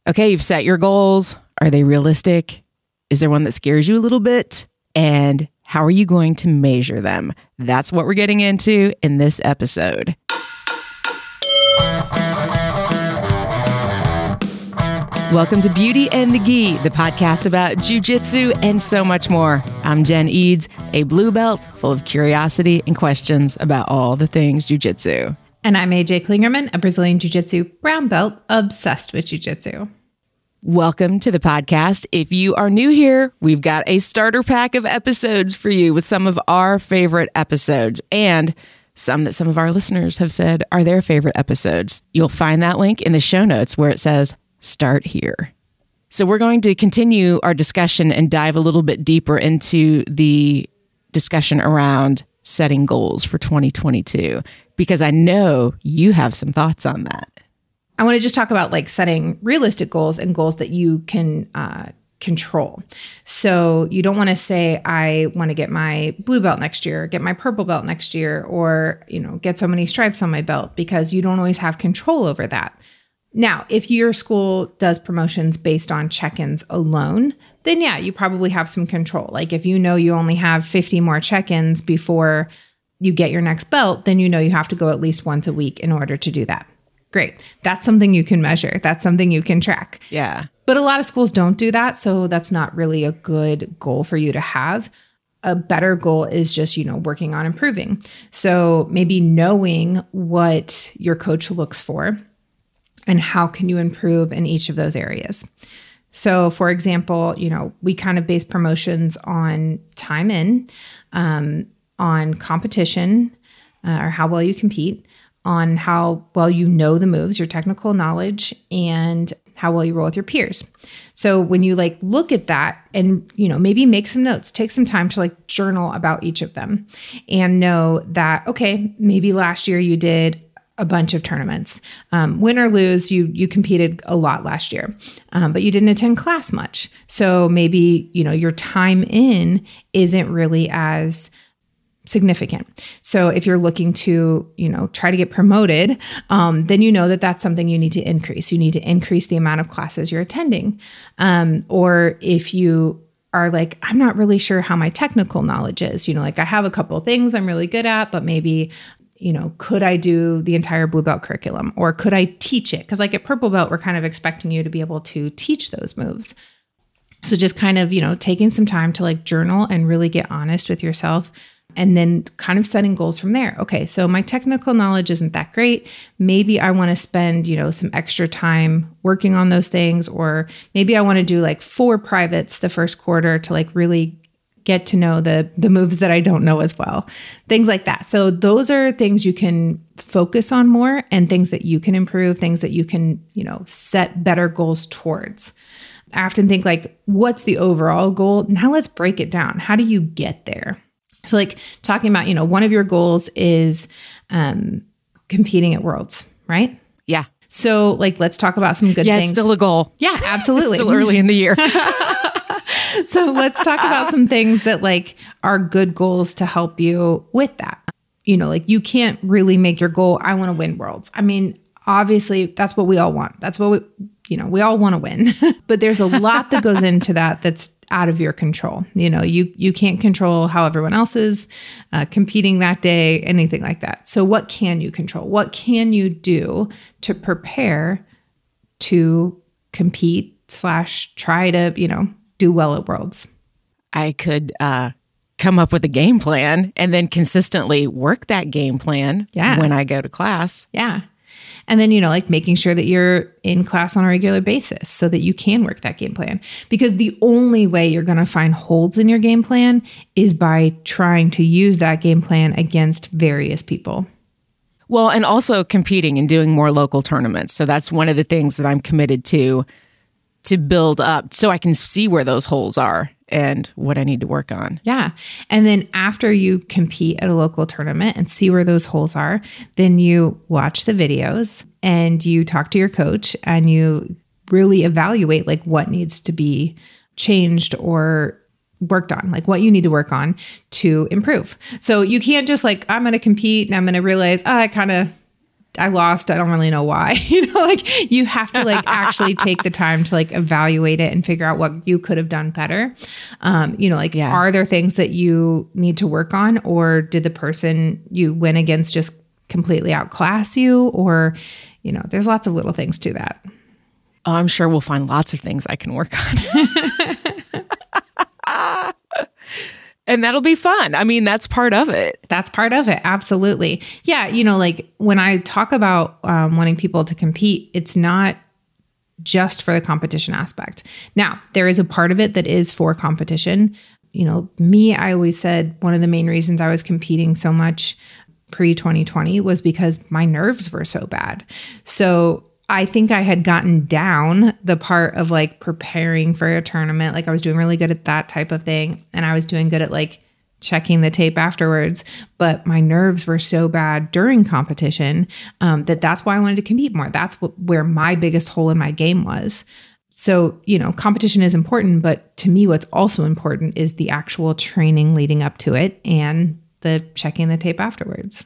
Okay, you've set your goals. Are they realistic? Is there one that scares you a little bit? And how are you going to measure them? That's what we're getting into in this episode. Welcome to Beauty and the Gi, the podcast about jiu-jitsu and so much more. I'm Jen Eads, a blue belt full of curiosity and questions about all the things jiu-jitsu. And I'm AJ Klingerman, a Brazilian jiu-jitsu brown belt obsessed with jiu-jitsu. Welcome to the podcast. If you are new here, we've got a starter pack of episodes for you with some of our favorite episodes and some that some of our listeners have said are their favorite episodes. You'll find that link in the show notes where it says start here. So we're going to continue our discussion and dive a little bit deeper into the discussion around setting goals for 2022, because I know you have some thoughts on that. I want to just talk about like setting realistic goals and goals that you can control. So you don't want to say, I want to get my blue belt next year, get my purple belt next year, or, get so many stripes on my belt, because you don't always have control over that. Now, if your school does promotions based on check-ins alone, then yeah, you probably have some control. Like if you know you only have 50 more check-ins before you get your next belt, then you know you have to go at least once a week in order to do that. Great. That's something you can measure. That's something you can track. Yeah. But a lot of schools don't do that. So that's not really a good goal for you to have. A better goal is just, working on improving. So maybe knowing what your coach looks for and how can you improve in each of those areas. So for example, we kind of base promotions on time in, on competition, or how well you compete, on how well you know the moves, your technical knowledge, and how well you roll with your peers. So when you look at that and, maybe make some notes, take some time to journal about each of them and know that, okay, maybe last year you did a bunch of tournaments. Win or lose, you competed a lot last year, but you didn't attend class much. So maybe, your time in isn't really as significant. So if you're looking to, try to get promoted, then you know that that's something you need to increase. You need to increase the amount of classes you're attending. Or if you are I'm not really sure how my technical knowledge is, I have a couple of things I'm really good at, but maybe, could I do the entire blue belt curriculum, or could I teach it? Because at purple belt, we're kind of expecting you to be able to teach those moves. So just kind of, taking some time to journal and really get honest with yourself, and then kind of setting goals from there. Okay, so my technical knowledge isn't that great. Maybe I want to spend, some extra time working on those things, or maybe I want to do 4 privates the first quarter to really get to know the moves that I don't know as well. Things like that. So those are things you can focus on more, and things that you can improve, things that you can, set better goals towards. I often think what's the overall goal? Now let's break it down. How do you get there? So talking about, one of your goals is competing at Worlds, right? Yeah. So let's talk about some good things. Yeah, it's still a goal. Yeah, absolutely. It's still early in the year. So let's talk about some things that are good goals to help you with that. You can't really make your goal, I want to win Worlds. I mean, obviously that's what we all want. That's what we all want to win. But there's a lot that goes into that that's out of your control. You can't control how everyone else is competing that day, anything like that. So what can you control? What can you do to prepare to compete / try to, do well at Worlds? I could come up with a game plan and then consistently work that game plan when I go to class. Yeah. And then, making sure that you're in class on a regular basis so that you can work that game plan. Because the only way you're going to find holes in your game plan is by trying to use that game plan against various people. Well, and also competing and doing more local tournaments. So that's one of the things that I'm committed to build up so I can see where those holes are and what I need to work on. Yeah. And then after you compete at a local tournament and see where those holes are, then you watch the videos and you talk to your coach and you really evaluate what needs to be changed or worked on, what you need to work on to improve. So you can't just I'm going to compete and I'm going to realize, I lost. I don't really know why. Like you have to like actually take the time to like evaluate it and figure out what you could have done better. Are there things that you need to work on, or did the person you went against just completely outclass you? Or, there's lots of little things to that. Oh, I'm sure we'll find lots of things I can work on. And that'll be fun. I mean, that's part of it. That's part of it. Absolutely. Yeah. Like when I talk about wanting people to compete, it's not just for the competition aspect. Now, there is a part of it that is for competition. I always said one of the main reasons I was competing so much pre-2020 was because my nerves were so bad. So I think I had gotten down the part of like preparing for a tournament. Like I was doing really good at that type of thing. And I was doing good at like checking the tape afterwards. But my nerves were so bad during competition that's why I wanted to compete more. That's where my biggest hole in my game was. So, competition is important. But to me, what's also important is the actual training leading up to it and the checking the tape afterwards.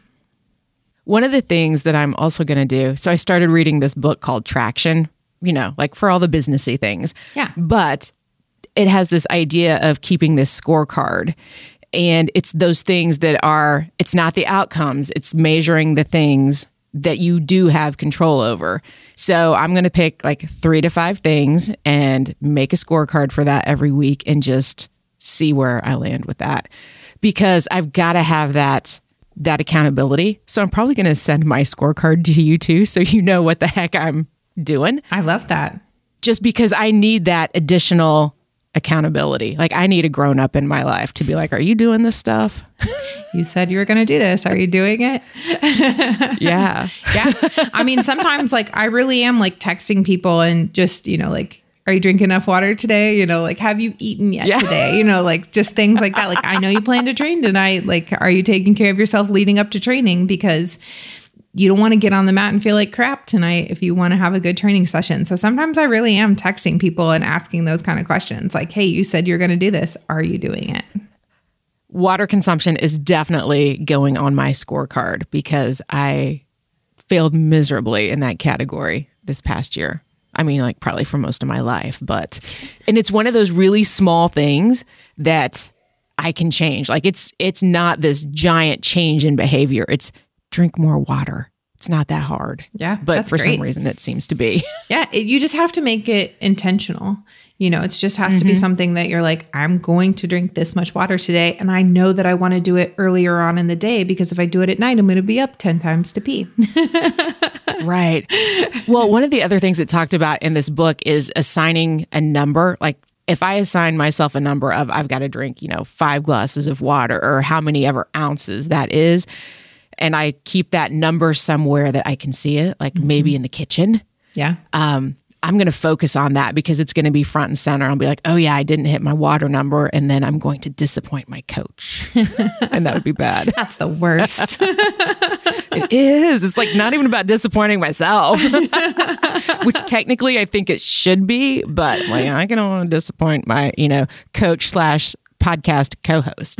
One of the things that I'm also going to do, so I started reading this book called Traction, like for all the businessy things. Yeah. But it has this idea of keeping this scorecard. And it's those things it's not the outcomes, it's measuring the things that you do have control over. So I'm going to pick like 3 to 5 things and make a scorecard for that every week and just see where I land with that. Because I've got to have that accountability. So I'm probably going to send my scorecard to you too, so you know what the heck I'm doing. I love that. Just because I need that additional accountability. Like I need a grown up in my life to be like, are you doing this stuff? You said you were going to do this. Are you doing it? Yeah. Yeah. I mean, sometimes like I really am like texting people and just, like, are you drinking enough water today? Like, have you eaten yet today? Like just things like that. Like, I know you plan to train tonight. Like, are you taking care of yourself leading up to training? Because you don't want to get on the mat and feel like crap tonight if you want to have a good training session. So sometimes I really am texting people and asking those kind of questions. Like, hey, you said you're going to do this. Are you doing it? Water consumption is definitely going on my scorecard because I failed miserably in that category this past year. I mean, like probably for most of my life, and it's one of those really small things that I can change. Like it's not this giant change in behavior. It's drink more water. It's not that hard. Yeah. But for some reason it seems to be. Yeah. You just have to make it intentional. It just has to be something that you're like, I'm going to drink this much water today. And I know that I want to do it earlier on in the day because if I do it at night, I'm going to be up 10 times to pee. Right. Well, one of the other things it talked about in this book is assigning a number. Like if I assign myself a number of I've got to drink, 5 glasses of water or how many ever ounces that is, and I keep that number somewhere that I can see it, like maybe in the kitchen. Yeah. I'm going to focus on that because it's going to be front and center. I'll be like, oh yeah, I didn't hit my water number. And then I'm going to disappoint my coach. And that would be bad. That's the worst. It is. It's like not even about disappointing myself, which technically I think it should be. But like, I can only disappoint my, coach / podcast co-host.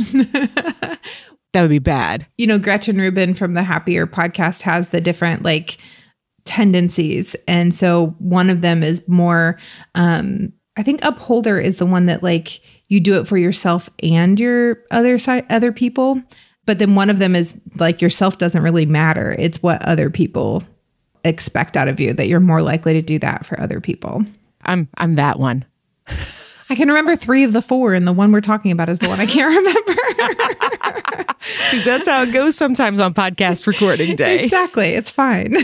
That would be bad. Gretchen Rubin from the Happier podcast has the different tendencies. And so one of them is more, I think upholder is the one that like you do it for yourself and your other people. But then one of them is like yourself doesn't really matter. It's what other people expect out of you, that you're more likely to do that for other people. I'm that one. I can remember 3 of the 4, and the one we're talking about is the one I can't remember. Because that's how it goes sometimes on podcast recording day. Exactly. It's fine.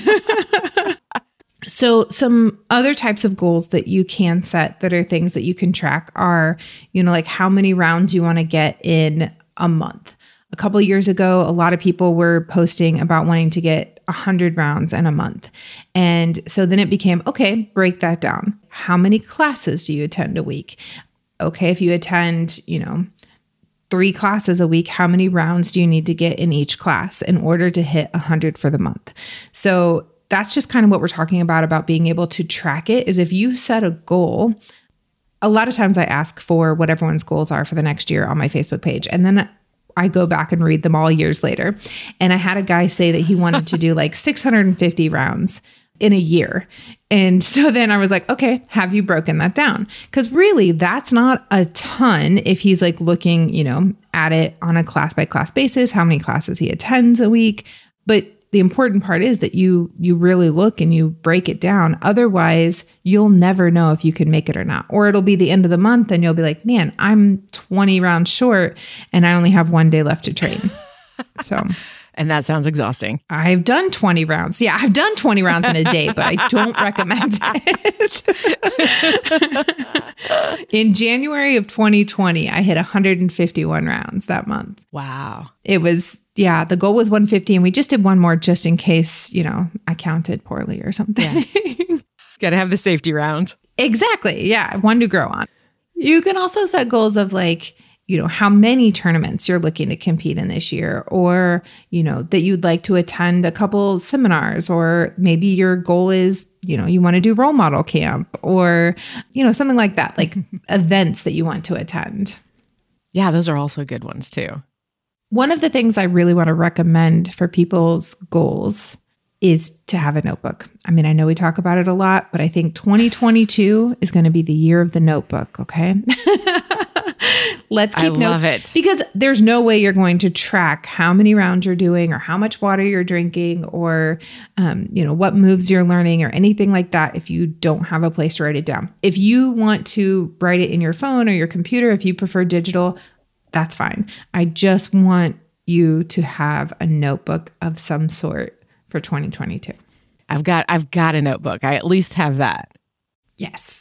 So some other types of goals that you can set that are things that you can track are, like how many rounds you want to get in a month. A couple of years ago, a lot of people were posting about wanting to get 100 rounds in a month. And so then it became, okay, break that down. How many classes do you attend a week? Okay, if you attend, 3 classes a week, how many rounds do you need to get in each class in order to hit 100 for the month? So that's just kind of what we're talking about being able to track it, is if you set a goal. A lot of times I ask for what everyone's goals are for the next year on my Facebook page. And then I go back and read them all years later. And I had a guy say that he wanted to do like 650 rounds in a year. And so then I was like, okay, have you broken that down? Because really, that's not a ton if he's like looking, at it on a class by class basis, how many classes he attends a week. But the important part is that you really look and you break it down. Otherwise, you'll never know if you can make it or not. Or it'll be the end of the month and you'll be like, man, I'm 20 rounds short and I only have 1 day left to train. So, and that sounds exhausting. I've done 20 rounds. Yeah, I've done 20 rounds in a day, but I don't recommend it. In January of 2020, I hit 151 rounds that month. Wow. It was, the goal was 150 and we just did one more just in case, I counted poorly or something. Yeah. Got to have the safety round. Exactly. Yeah. One to grow on. You can also set goals of like, how many tournaments you're looking to compete in this year, or, that you'd like to attend a couple seminars, or maybe your goal is, you want to do role model camp or, something like that, like events that you want to attend. Yeah, those are also good ones too. One of the things I really want to recommend for people's goals is to have a notebook. I mean, I know we talk about it a lot, but I think 2022 is going to be the year of the notebook. Okay. Let's keep notes. I love it. Because there's no way you're going to track how many rounds you're doing or how much water you're drinking or, what moves you're learning or anything like that if you don't have a place to write it down. If you want to write it in your phone or your computer, if you prefer digital, that's fine. I just want you to have a notebook of some sort for 2022. I've got a notebook. I at least have that. Yes.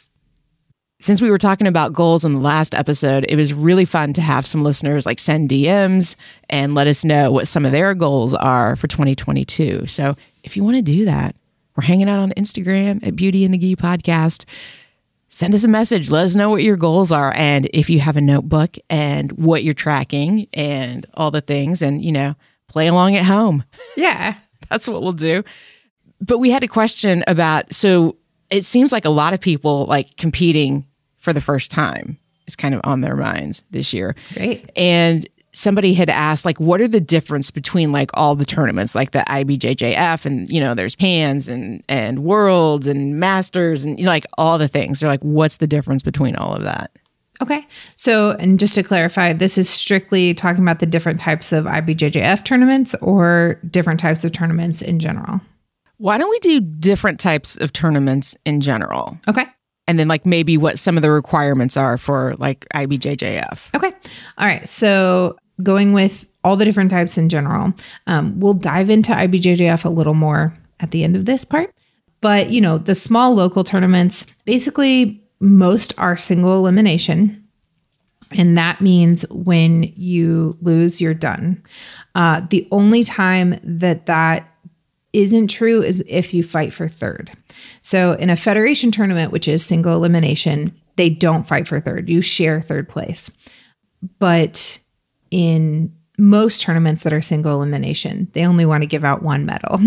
Since we were talking about goals in the last episode, it was really fun to have some listeners like send DMs and let us know what some of their goals are for 2022. So if you want to do that, we're hanging out on Instagram at Beauty and the Gi Podcast. Send us a message. Let us know what your goals are. And if you have a notebook and what you're tracking and all the things and, play along at home. Yeah. That's what we'll do. But we had a question about, so it seems like a lot of people like competing for the first time is kind of on their minds this year. Great. And somebody had asked, like, what are the difference between like all the tournaments, like the IBJJF and, there's Pans and Worlds and Masters and like all the things. They're like, what's the difference between all of that? Okay. So, and just to clarify, this is strictly talking about the different types of IBJJF tournaments or different types of tournaments in general? Why don't we do different types of tournaments in general? Okay. And then like maybe what some of the requirements are for like IBJJF. Okay. All right. So going with all the different types in general, we'll dive into IBJJF a little more at the end of this part. But, the small local tournaments, basically most are single elimination. And that means when you lose, you're done. The only time that isn't true is if you fight for third. So in a federation tournament, which is single elimination, they don't fight for third. You share third place. But in most tournaments that are single elimination, they only want to give out one medal.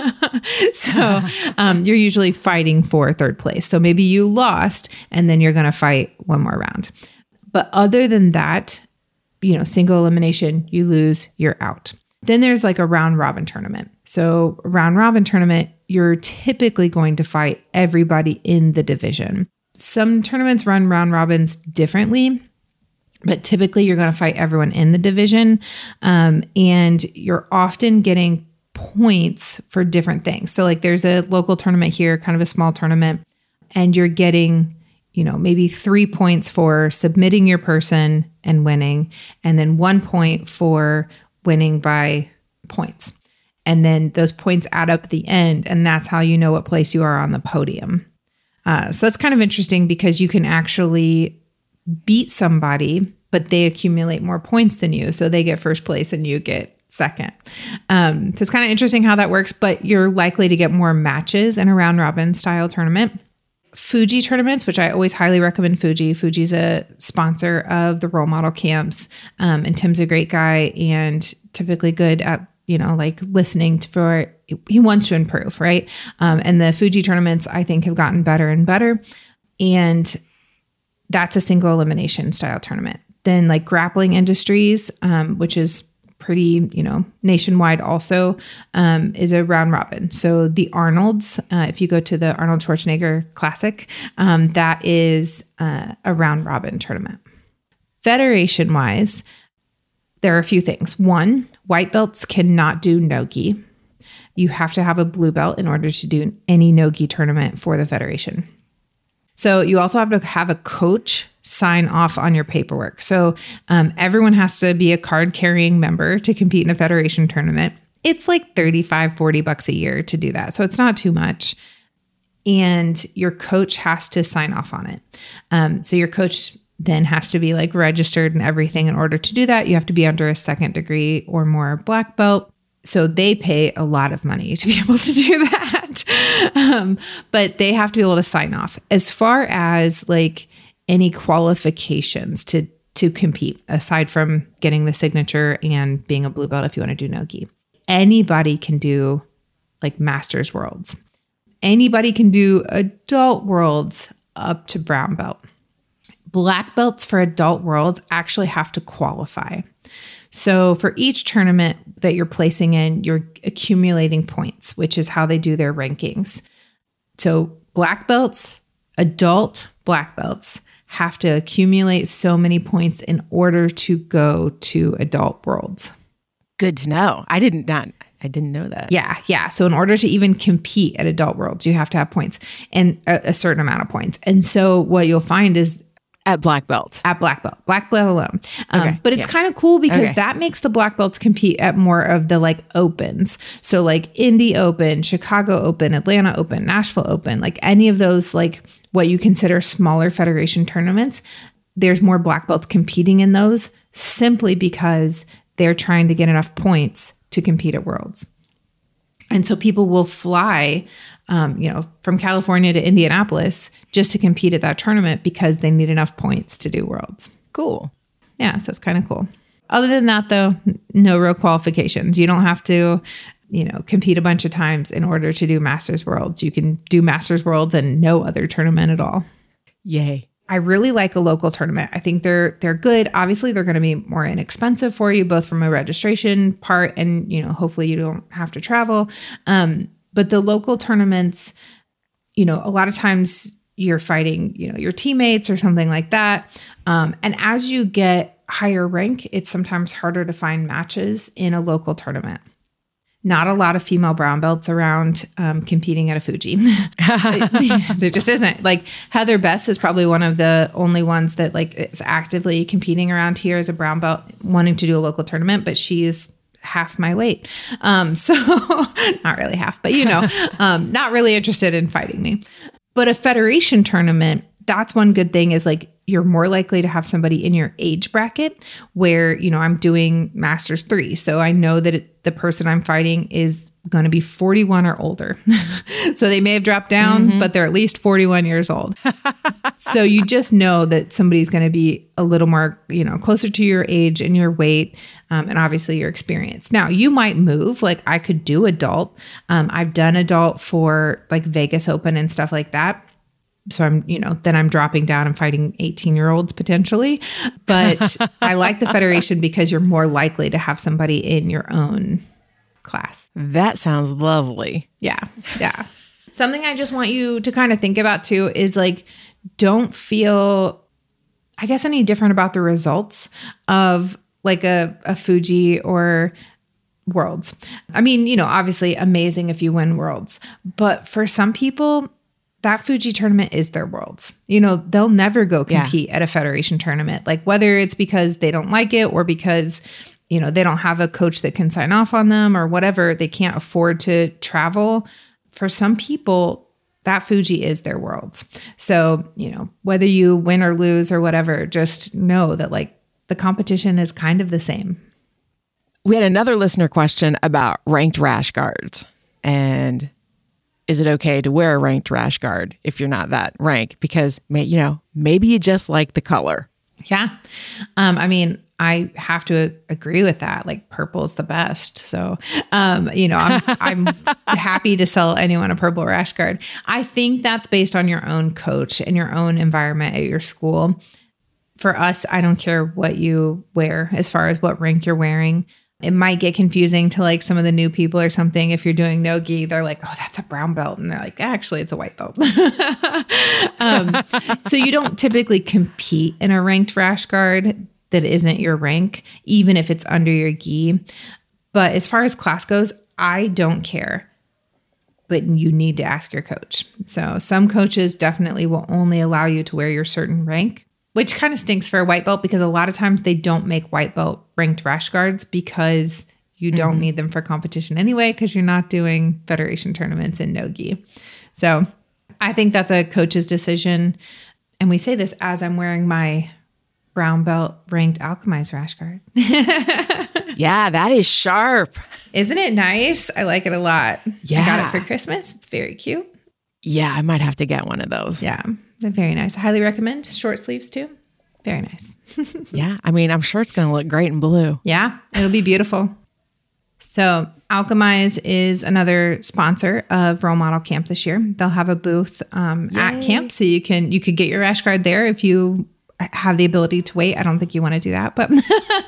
So you're usually fighting for third place. So maybe you lost and then you're going to fight one more round. But other than that, single elimination, you lose, you're out. Then there's like a round robin tournament. So round robin tournament, you're typically going to fight everybody in the division. Some tournaments run round robins differently, but typically you're going to fight everyone in the division. And you're often getting points for different things. So like there's a local tournament here, kind of a small tournament, and you're getting, maybe 3 points for submitting your person and winning, and then 1 point for winning by points. And then those points add up at the end, and that's how you know what place you are on the podium. So that's kind of interesting because you can actually beat somebody, but they accumulate more points than you. So they get first place and you get second. So it's kind of interesting how that works, but you're likely to get more matches in a round robin style tournament. Fuji tournaments, which I always highly recommend Fuji. Fuji's a sponsor of the role model camps. And Tim's a great guy and typically good at, like listening for, he wants to improve, right? And the Fuji tournaments, I think, have gotten better and better. And that's a single elimination style tournament. Then like Grappling Industries, which is pretty, nationwide also, is a round robin. So the Arnold's, if you go to the Arnold Schwarzenegger Classic, that is a round robin tournament. Federation wise, there are a few things. One, white belts cannot do no-gi. You have to have a blue belt in order to do any no-gi tournament for the federation. So you also have to have a coach sign off on your paperwork. So everyone has to be a card carrying member to compete in a federation tournament. It's like $35-$40 a year to do that. So it's not too much. And your coach has to sign off on it. So your coach then has to be like registered and everything. In order to do that, you have to be under a 2nd degree or more black belt. So they pay a lot of money to be able to do that. But they have to be able to sign off. As far as like any qualifications to compete, aside from getting the signature and being a blue belt if you want to do no-gi, anybody can do like Masters Worlds. Anybody can do adult worlds up to brown belt. Black belts for adult worlds actually have to qualify. So for each tournament that you're placing in, you're accumulating points, which is how they do their rankings. So black belts, adult black belts, have to accumulate so many points in order to go to adult worlds. Good to know. I didn't know that. Yeah. So in order to even compete at adult worlds, you have to have points and a certain amount of points. And so what you'll find is at black belt alone. But it's kind of cool because that makes the black belts compete at more of the like opens. So like Indy Open, Chicago Open, Atlanta Open, Nashville Open, like any of those, like what you consider smaller federation tournaments, there's more black belts competing in those simply because they're trying to get enough points to compete at Worlds. And so people will fly, from California to Indianapolis just to compete at that tournament because they need enough points to do Worlds. Cool. Yeah, so it's kind of cool. Other than that, though, no real qualifications. You don't have to, compete a bunch of times in order to do Masters Worlds. You can do Masters Worlds and no other tournament at all. Yay. I really like a local tournament. I think they're good. Obviously, they're going to be more inexpensive for you, both from a registration part and, hopefully you don't have to travel. But the local tournaments, a lot of times you're fighting, your teammates or something like that. And as you get higher rank, it's sometimes harder to find matches in a local tournament. Not a lot of female brown belts around competing at a Fuji. There just isn't. Like Heather Best is probably one of the only ones that like is actively competing around here as a brown belt, wanting to do a local tournament, but she's half my weight. So not really half, but not really interested in fighting me. But a federation tournament, that's one good thing is like you're more likely to have somebody in your age bracket where, I'm doing Masters 3. So I know that the person I'm fighting is going to be 41 or older. So they may have dropped down, but they're at least 41 years old. So you just know that somebody's going to be a little more, closer to your age and your weight, and obviously your experience. Now you might move, like I could do adult. I've done adult for like Vegas Open and stuff like that. So I'm, then I'm dropping down and fighting 18-year-olds potentially. But I like the federation because you're more likely to have somebody in your own class. That sounds lovely. Yeah. Something I just want you to kind of think about too is like, don't feel, I guess, any different about the results of like a Fuji or Worlds. I mean, obviously amazing if you win Worlds. But for some people, that Fuji tournament is their Worlds. They'll never go compete at a federation tournament, like whether it's because they don't like it or because, they don't have a coach that can sign off on them or whatever, they can't afford to travel. For some people, that Fuji is their Worlds. So, whether you win or lose or whatever, just know that like the competition is kind of the same. We had another listener question about ranked rash guards and is it okay to wear a ranked rash guard if you're not that rank? Because, maybe you just like the color. Yeah. I mean, I have to agree with that. Like purple is the best. So, I'm happy to sell anyone a purple rash guard. I think that's based on your own coach and your own environment at your school. For us, I don't care what you wear as far as what rank you're wearing. It might get confusing to like some of the new people or something. If you're doing no-gi, they're like, oh, that's a brown belt. And they're like, actually, it's a white belt. So you don't typically compete in a ranked rash guard that isn't your rank, even if it's under your gi. But as far as class goes, I don't care. But you need to ask your coach. So some coaches definitely will only allow you to wear your certain rank, which kind of stinks for a white belt because a lot of times they don't make white belt ranked rash guards because you don't need them for competition anyway because you're not doing federation tournaments in no-gi. So I think that's a coach's decision. And we say this as I'm wearing my brown belt ranked Alchemized rash guard. Yeah, that is sharp. Isn't it nice? I like it a lot. Yeah. I got it for Christmas. It's very cute. Yeah, I might have to get one of those. Yeah, they're very nice. I highly recommend short sleeves too. Very nice. Yeah, I mean, I'm sure it's going to look great in blue. Yeah, it'll be beautiful. So Alchemize is another sponsor of Role Model Camp this year. They'll have a booth at camp, so you could get your rash guard there if you have the ability to wait. I don't think you want to do that, but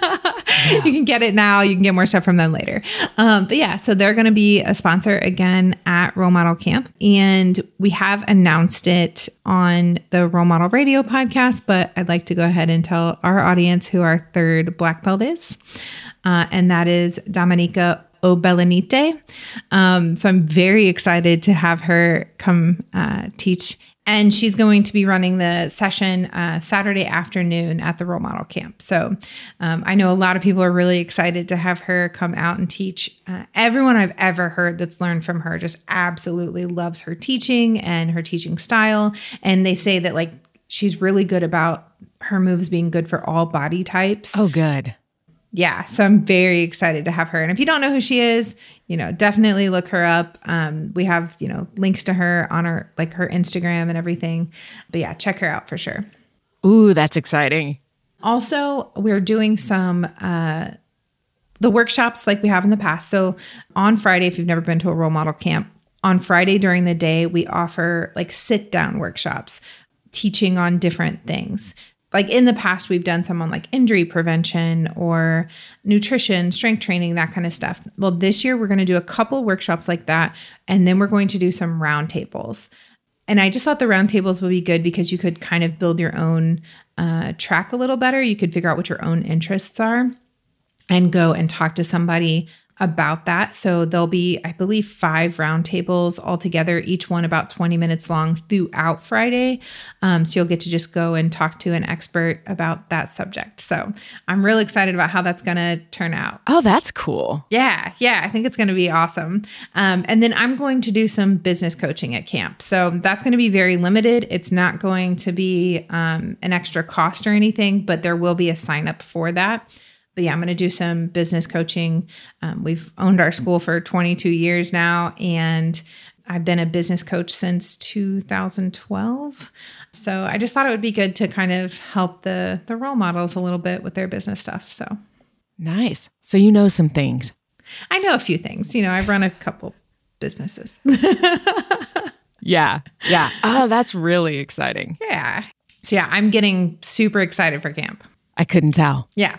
you can get it now. You can get more stuff from them later. But yeah, so they're going to be a sponsor again at Role Model Camp. And we have announced it on the Role Model Radio podcast, but I'd like to go ahead and tell our audience who our third black belt is. And that is Dominica Obelenite. So I'm very excited to have her come teach. And she's going to be running the session Saturday afternoon at the Role Model Camp. So I know a lot of people are really excited to have her come out and teach. Everyone I've ever heard that's learned from her just absolutely loves her teaching and her teaching style. And they say that like she's really good about her moves being good for all body types. Oh, good. Yeah. So I'm very excited to have her. And if you don't know who she is, definitely look her up. We have, links to her on her Instagram and everything. But yeah, check her out for sure. Ooh, that's exciting. Also, we're doing some, the workshops like we have in the past. So on Friday, if you've never been to a Role Model Camp, on Friday during the day, we offer like sit down workshops, teaching on different things. Like in the past, we've done some on like injury prevention or nutrition, strength training, that kind of stuff. Well, this year we're going to do a couple workshops like that. And then we're going to do some roundtables. And I just thought the roundtables would be good because you could kind of build your own track a little better. You could figure out what your own interests are and go and talk to somebody about that. So there'll be, I believe, 5 roundtables altogether, each one about 20 minutes long throughout Friday. So you'll get to just go and talk to an expert about that subject. So I'm really excited about how that's going to turn out. Oh, that's cool. Yeah. I think it's going to be awesome. And then I'm going to do some business coaching at camp. So that's going to be very limited. It's not going to be an extra cost or anything, but there will be a sign up for that. But yeah, I'm going to do some business coaching. We've owned our school for 22 years now, and I've been a business coach since 2012. So I just thought it would be good to kind of help the role models a little bit with their business stuff. So nice. So you know some things. I know a few things. I've run a couple businesses. Yeah. Oh, that's really exciting. Yeah. So yeah, I'm getting super excited for camp. I couldn't tell. Yeah.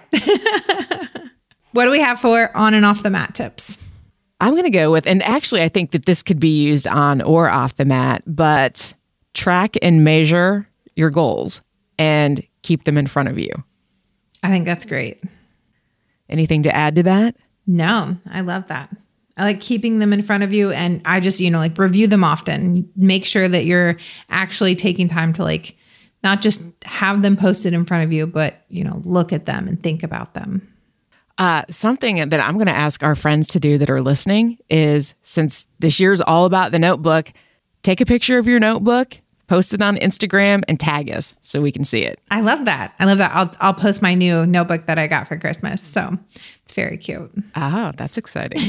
What do we have for on and off the mat tips? I'm going to go with, and actually I think that this could be used on or off the mat, but track and measure your goals and keep them in front of you. I think that's great. Anything to add to that? No, I love that. I like keeping them in front of you, and I just, review them often. Make sure that you're actually taking time to not just have them posted in front of you, but, look at them and think about them. Something that I'm going to ask our friends to do that are listening is, since this year's all about the notebook, take a picture of your notebook, post it on Instagram, and tag us so we can see it. I love that. I'll post my new notebook that I got for Christmas. So it's very cute. Oh, that's exciting.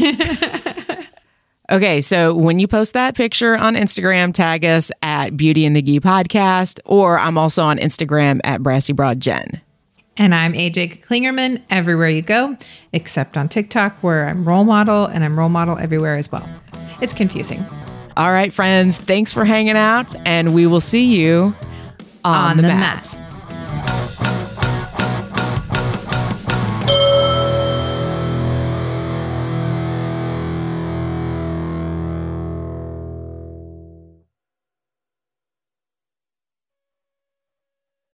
Okay, so when you post that picture on Instagram, tag us at Beauty in the Gi Podcast, or I'm also on Instagram at Brassy Broad Jen. And I'm AJ Klingerman everywhere you go, except on TikTok, where I'm Role Model, and I'm Role Model everywhere as well. It's confusing. All right, friends, thanks for hanging out, and we will see you on the mat.